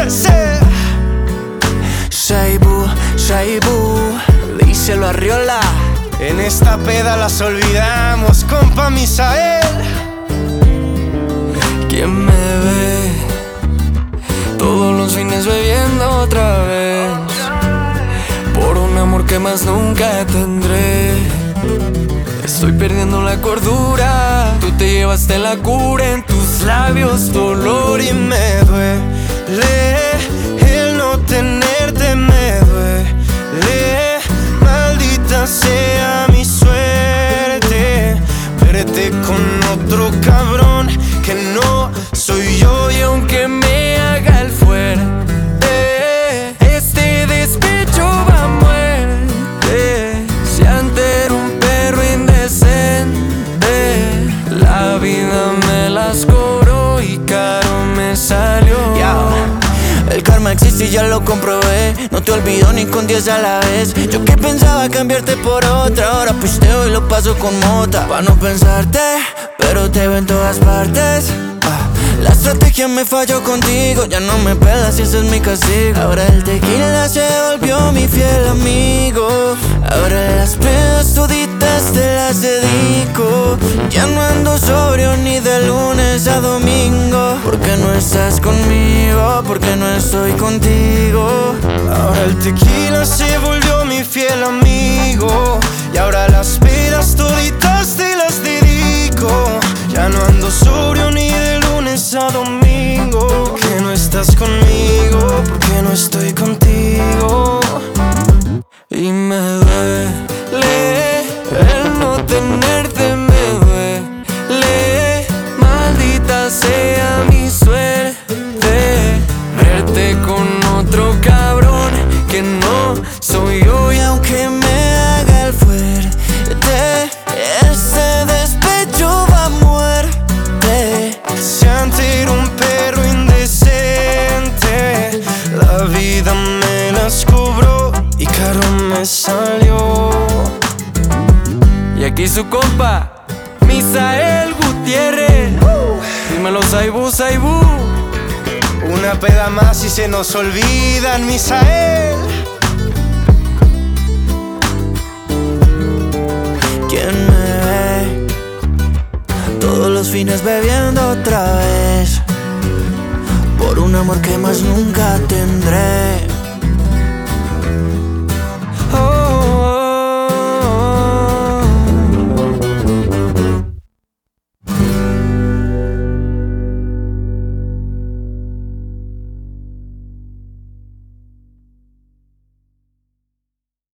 Sí. Shaibu, díselo a Riola. En esta peda las olvidamos, compa Misael. ¿Quién me ve? Todos los fines bebiendo otra vez, por un amor que más nunca tendré. Estoy perdiendo la cordura. Tú te llevaste la cura en tus labios, dolor, Y me duele el no tenerte, me duele. Maldita sea mi suerte, verte con otro cabrón que no soy yo. y aunque me haga el fuerte, este despecho va a muerte. Si antes era un perro indecente, la vida me las cobró y caro me salió. El karma existe y ya lo comprobé. No te olvido ni con 10 a la vez. Yo que pensaba cambiarte por otra, ahora pisteo y lo paso con mota. Pa' no pensarte, pero te veo en todas partes. La estrategia me falló contigo, ya no me pelas y ese es mi castigo. Ahora el tequila se volvió mi fiel amigo. Ahora las pedas toditas te las dedico. Ya no ando sobrio ni de lunes a domingo. Porque no estás conmigo, porque no estoy contigo. Ahora el tequila se volvió mi fiel amigo. Y ahora las pedas toditas te las dedico. Ya no ando sobrio ni de lunes a domingo. Que no estás conmigo, porque no estoy contigo. Y me duele el no tenerte, me duele. Maldita sea mi suerte, verte con otro cabrón que no soy yo. Y aunque me haga el fuerte, ese despecho va a muerte. Si antes era un perro indecente, la vida me las cobró y caro me salió. Y aquí su compa, Misael Gutiérrez. Dímelo, Saibu. Una peda más y se nos olvidan, Misael. ¿Quién me ve? Todos los fines bebiendo otra vez, por un amor que más nunca tendré.